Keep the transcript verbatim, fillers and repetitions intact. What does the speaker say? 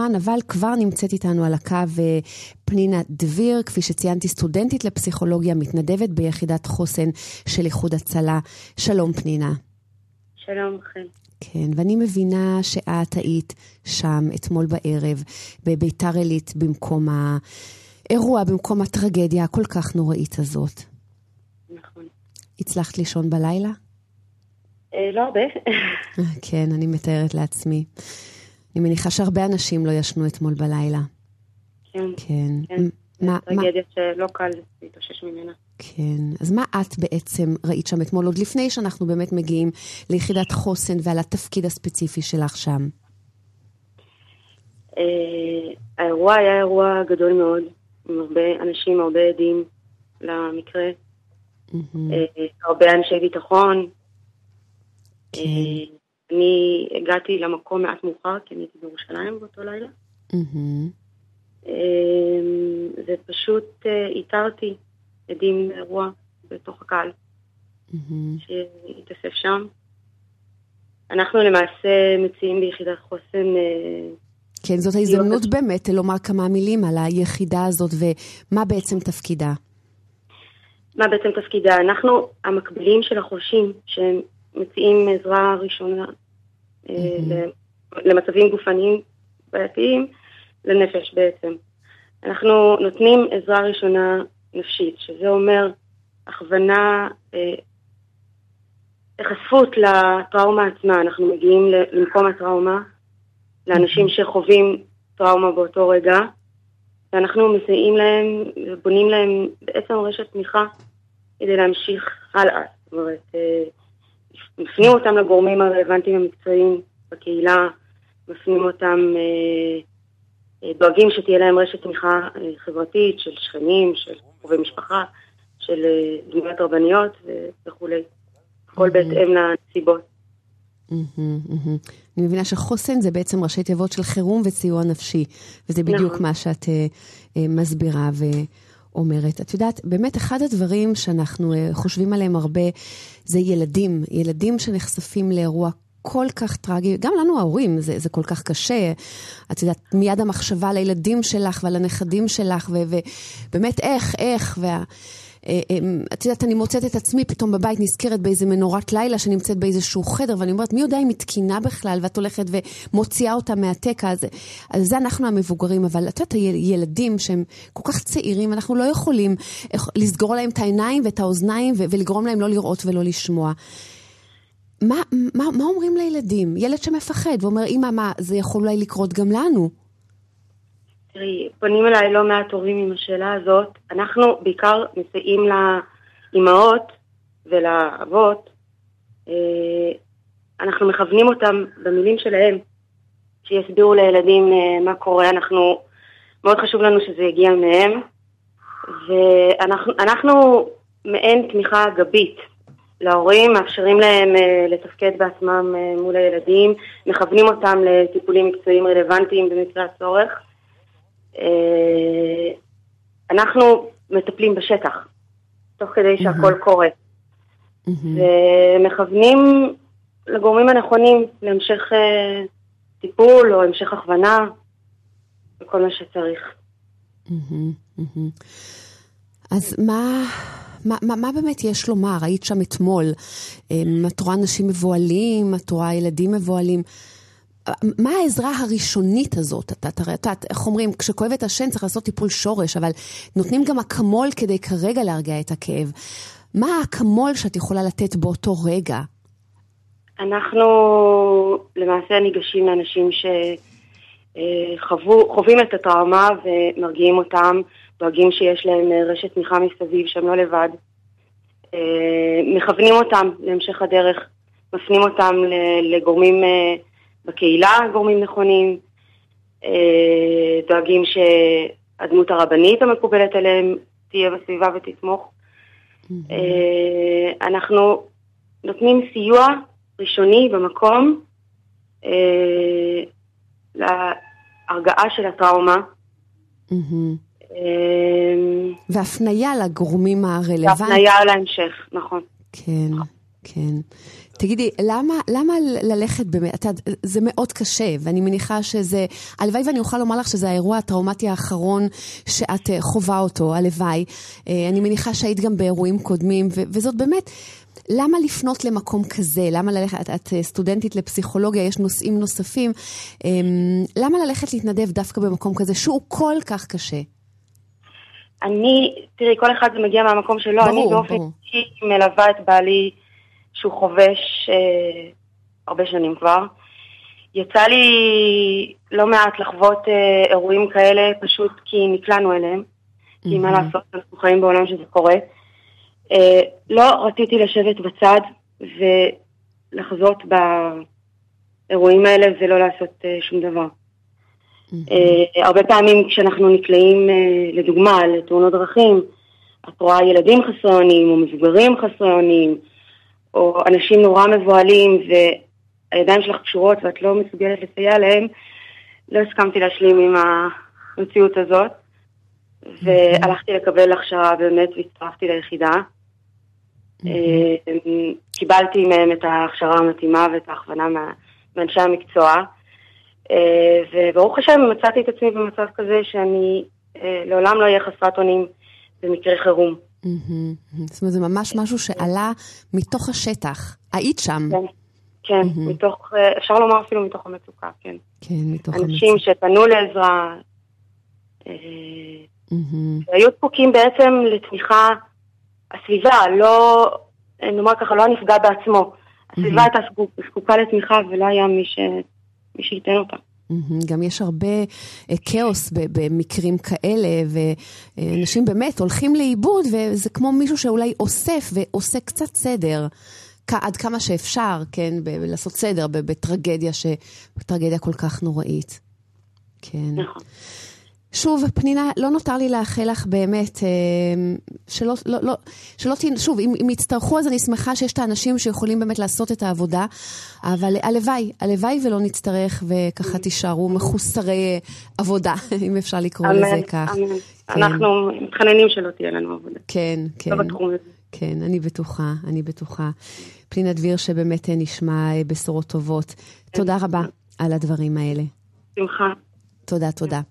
אבל כבר נמצאת איתנו על הקו פנינה דביר, כפי שציינתי, סטודנטית לפסיכולוגיה, מתנדבת ביחידת חוסן של איחוד הצלה. שלום פנינה. שלום לכם. כן, ואני מבינה שאת היית שם אתמול בערב בביתר עילית במקום האירוע, במקום הטרגדיה הכל כך נוראית הזאת. נכון. הצלחת לישון בלילה? אה, לא הרבה. כן, אני מתארת לעצמי. אני מניחה שהרבה אנשים לא ישנו אתמול בלילה. כן. כן. כן. מה, טרגדיה שלא קל להתאושש ממנה. כן. אז מה את בעצם ראית שם אתמול, עוד לפני שאנחנו באמת מגיעים ליחידת חוסן ועל התפקיד הספציפי שלך שם? אה, האירוע היה אירוע גדול מאוד, עם הרבה אנשים, הרבה עדים למקרה. Mm-hmm. אה, הרבה אנשי ביטחון. כן. אה, אני הגעתי למקום מעט מאוחר, כי אני הייתי בירושלים באותו לילה. Mm-hmm. זה פשוט איתרתי עדים לאירוע בתוך הקהל שהתאסף שם. אנחנו למעשה מציעים ביחידת חוסן. כן, זאת ההזדמנות באמת לומר כמה מילים על היחידה הזאת ומה בעצם תפקידה. מה בעצם תפקידה? אנחנו המקבילים של החולשים שמציעים עזרה ראשונה למצבים גופניים בעייתיים לנפש בעצם. אנחנו נותנים עזרה ראשונה נפשית, שזה אומר הכוונה, אה, החשפות לטראומה עצמה. אנחנו מגיעים למקום הטראומה, לאנשים שחווים טראומה באותו רגע, ואנחנו מסייעים להם, בונים להם בעצם רשת תמיכה כדי להמשיך הלאה. זאת אומרת, אה, מפנים אותם לגורמים הרלוונטיים המקצועיים בקהילה, מפנים אותם אה, דואגים שתהיה להם רשת תמיכה חברתית של שכנים, של קרובי משפחה, של דמויות רבניות וכו'. הכל בהתאם לנסיבות. אני מבינה שחוסן זה בעצם ראשי תיבות של חירום וסיוע נפשי, וזה בדיוק מה שאת מסבירה ואומרת. את יודעת, באמת אחד הדברים שאנחנו חושבים עליהם הרבה זה ילדים, ילדים שנחשפים לאירוע כל כך טרגי, גם לנו ההורים, זה, זה כל כך קשה. את יודעת, מיד המחשבה על הילדים שלך ועל הנכדים שלך, ובאמת איך, איך, וה... את יודעת, אני מוצאת את עצמי פתאום בבית נזכרת באיזה מנורת לילה שנמצאת באיזשהו חדר, ואני אומרת, מי יודע אם היא תקינה בכלל, ואת הולכת ומוציאה אותה מהתקה, אז, אז זה אנחנו המבוגרים, אבל את יודעת, הילדים שהם כל כך צעירים, אנחנו לא יכולים לסגור להם את העיניים ואת האוזניים, ולגרום להם לא לראות ולא לשמוע. מה, מה, מה אומרים לילדים? ילד שמפחד ואומר, אמא, מה, זה יכול אולי לקרות גם לנו? תראי, פונים אליי לא מעט הורים עם השאלה הזאת. אנחנו בעיקר מסייעים לאימהות ולאבות. אנחנו מכוונים אותם במילים שלהם, שיסבירו לילדים מה קורה. אנחנו, מאוד חשוב לנו שזה יגיע מהם. ואנחנו, אנחנו מעין תמיכה גבית. להורים, מאפשרים להם uh, לתפקד בעצמם uh, מול הילדים, מכוונים אותם לטיפולים מקצועיים רלוונטיים במקרה הצורך. Uh, אנחנו מטפלים בשטח, תוך כדי שהכל mm-hmm. קורה. Mm-hmm. ומכוונים לגורמים הנכונים להמשך uh, טיפול או המשך הכוונה, וכל מה שצריך. Mm-hmm. Mm-hmm. אז מה... מה, מה, מה באמת יש לומר? היית שם אתמול, את רואה אנשים מבועלים, את רואה ילדים מבועלים. מה העזרה הראשונית הזאת? אתה, אתה, אתה, איך אומרים, כשכואבת השן צריך לעשות טיפול שורש, אבל נותנים גם אקמול כדי כרגע להרגיע את הכאב. מה האקמול שאת יכולה לתת באותו רגע? אנחנו למעשה ניגשים לאנשים שחווים את הטראומה ומרגיעים אותם, דואגים שיש להם רשת תמיכה מסביב שהם לא לבד. מכוונים אותם להמשך הדרך, מפנים אותם לגורמים בקהילה, גורמים נכונים, דואגים שהדמות הרבנית המקובלת עליהם תהיה בסביבה ותתמוך. Mm-hmm. אנחנו נותנים סיוע ראשוני במקום להרגעה של הטראומה. Mm-hmm. והפניה לגורמים הרלוונטיים. והפניה להמשך, נכון. כן, כן. תגידי, למה, למה ללכת באמת, אתה, זה מאוד קשה, ואני מניחה שזה, הלוואי ואני אוכל לומר לך שזה האירוע הטראומטי האחרון שאת חובה אותו, הלוואי. אני מניחה שהיית גם באירועים קודמים, ו- וזאת באמת, למה לפנות למקום כזה? למה ללכת, את, את סטודנטית לפסיכולוגיה, יש נושאים נוספים, למה ללכת להתנדב דווקא במקום כזה, שהוא כל כך קשה? אני, תראי, כל אחד זה מגיע מהמקום שלו, ברור, אני באופן אישי מלווה את בעלי שהוא חובש אה, הרבה שנים כבר. יצא לי לא מעט לחוות אה, אירועים כאלה, פשוט כי נקלענו אליהם, mm-hmm. כי מה לעשות, אנחנו חיים בעולם שזה קורה. אה, לא רציתי לשבת בצד ולחזות באירועים האלה ולא לעשות אה, שום דבר. Uh, הרבה פעמים כשאנחנו נקלעים uh, לדוגמה לתאונות דרכים, את רואה ילדים חסרי אונים או מבוגרים חסרי אונים או אנשים נורא מבועלים והידיים שלך קשורות ואת לא מסוגלת לסייע להם. לא הסכמתי להשלים עם המציאות הזאת והלכתי לקבל הכשרה באמת והצטרפתי ליחידה. uh, קיבלתי מהם את ההכשרה המתאימה ואת ההכוונה מאנשי המקצוע, וברוך השם מצאתי את עצמי במצב כזה שאני לעולם לא אהיה חסרת אונים במקרה חירום. זאת אומרת, זה ממש משהו שעלה מתוך השטח. היית שם? כן, כן, מתוך, אפשר לומר אפילו מתוך המצוקה, כן. כן, מתוך המצוקה. אנשים שפנו לעזרה, והיו זקוקים בעצם לתמיכה הסביבה, לא, נאמר ככה, לא הנפגע בעצמו. הסביבה הייתה זקוקה לתמיכה ולא היה מי ש... מי שייתן אותה. גם יש הרבה כאוס במקרים כאלה, ואנשים באמת הולכים לאיבוד, וזה כמו מישהו שאולי אוסף ועושה קצת סדר, עד כמה שאפשר, כן, לעשות סדר בטרגדיה, בטרגדיה כל כך נוראית. כן. נכון. שוב, פנינה, לא נותר לי לאחל לך באמת, שלא, לא, לא, שלא תהיה, שוב, אם, אם יצטרכו, אז אני שמחה שיש את האנשים שיכולים באמת לעשות את העבודה, אבל הלוואי, הלוואי ולא נצטרך, וככה תישארו מחוסרי עבודה, אם אפשר לקרוא אמן, לזה כך. אמן. כן. אנחנו מתחננים שלא תהיה לנו עבודה. כן, כן. לא בתחום הזה. כן, אני בטוחה, אני בטוחה. פנינה דביר, שבאמת נשמע בשורות טובות. תודה רבה על הדברים האלה. שמחה. תודה, תודה.